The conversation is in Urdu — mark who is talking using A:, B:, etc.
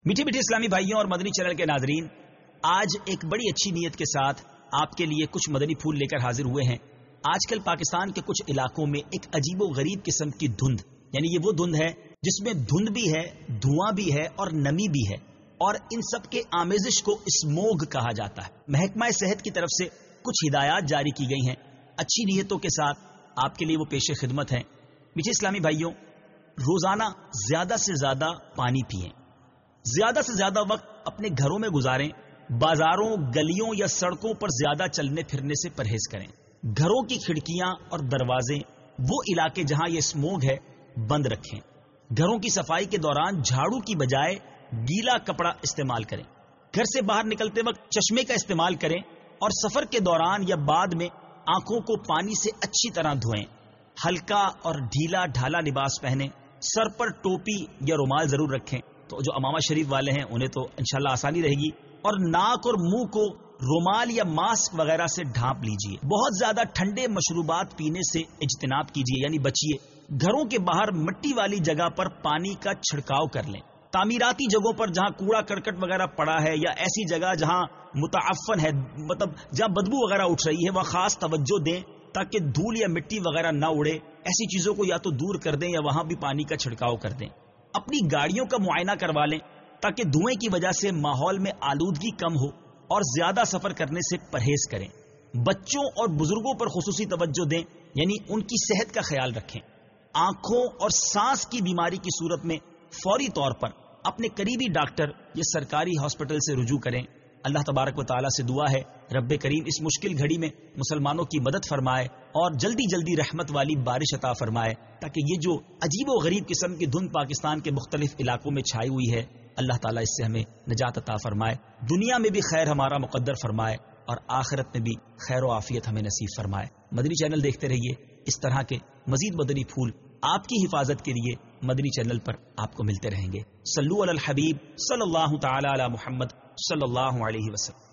A: میٹھے میٹھے اسلامی بھائیوں اور مدنی چینل کے ناظرین، آج ایک بڑی اچھی نیت کے ساتھ آپ کے لیے کچھ مدنی پھول لے کر حاضر ہوئے ہیں۔ آج کل پاکستان کے کچھ علاقوں میں ایک عجیب و غریب قسم کی دھند، یعنی یہ وہ دھند ہے جس میں دھند بھی ہے، دھواں بھی ہے اور نمی بھی ہے، اور ان سب کے آمیزش کو اسموگ کہا جاتا ہے۔ محکمہ صحت کی طرف سے کچھ ہدایات جاری کی گئی ہیں اچھی نیتوں کے ساتھ، آپ کے لیے وہ پیش خدمت ہیں۔ میٹھے اسلامی بھائیوں، روزانہ زیادہ سے زیادہ پانی پئیں، زیادہ سے زیادہ وقت اپنے گھروں میں گزاریں، بازاروں، گلیوں یا سڑکوں پر زیادہ چلنے پھرنے سے پرہیز کریں۔ گھروں کی کھڑکیاں اور دروازے، وہ علاقے جہاں یہ اسموگ ہے، بند رکھیں۔ گھروں کی صفائی کے دوران جھاڑو کی بجائے گیلا کپڑا استعمال کریں۔ گھر سے باہر نکلتے وقت چشمے کا استعمال کریں، اور سفر کے دوران یا بعد میں آنکھوں کو پانی سے اچھی طرح دھوئیں۔ ہلکا اور ڈھیلا ڈھالا لباس پہنیں، سر پر ٹوپی یا رومال ضرور رکھیں، تو جو امامہ شریف والے ہیں انہیں تو انشاءاللہ آسانی رہے گی، اور ناک اور منہ کو رومال یا ماسک وغیرہ سے ڈھانپ لیجئے۔ بہت زیادہ ٹھنڈے مشروبات پینے سے اجتناب کیجئے، یعنی بچیے۔ گھروں کے باہر مٹی والی جگہ پر پانی کا چھڑکاؤ کر لیں۔ تعمیراتی جگہوں پر جہاں کوڑا کرکٹ وغیرہ پڑا ہے، یا ایسی جگہ جہاں متعفن ہے، مطلب جہاں بدبو وغیرہ اٹھ رہی ہے، وہ خاص توجہ دیں تاکہ دھول یا مٹی وغیرہ نہ اڑے۔ ایسی چیزوں کو یا تو دور کر دیں یا وہاں بھی پانی کا چھڑکاؤ کر دیں۔ اپنی گاڑیوں کا معائنہ کروا لیں تاکہ دھوئیں کی وجہ سے ماحول میں آلودگی کم ہو، اور زیادہ سفر کرنے سے پرہیز کریں۔ بچوں اور بزرگوں پر خصوصی توجہ دیں، یعنی ان کی صحت کا خیال رکھیں۔ آنکھوں اور سانس کی بیماری کی صورت میں فوری طور پر اپنے قریبی ڈاکٹر یا سرکاری ہاسپٹل سے رجوع کریں۔ اللہ تبارک و تعالیٰ سے دعا ہے رب کریم اس مشکل گھڑی میں مسلمانوں کی مدد فرمائے اور جلدی جلدی رحمت والی بارش عطا فرمائے، تاکہ یہ جو عجیب و غریب قسم کی دھند پاکستان کے مختلف علاقوں میں چھائی ہوئی ہے، اللہ تعالیٰ اس سے ہمیں نجات عطا فرمائے، دنیا میں بھی خیر ہمارا مقدر فرمائے اور آخرت میں بھی خیر و عافیت ہمیں نصیب فرمائے۔ مدنی چینل دیکھتے رہیے، اس طرح کے مزید مدنی پھول آپ کی حفاظت کے لیے مدنی چینل پر آپ کو ملتے رہیں گے۔ صلو علی الحبیب صلی اللہ تعالی علی محمد صلی اللہ علیہ وسلم۔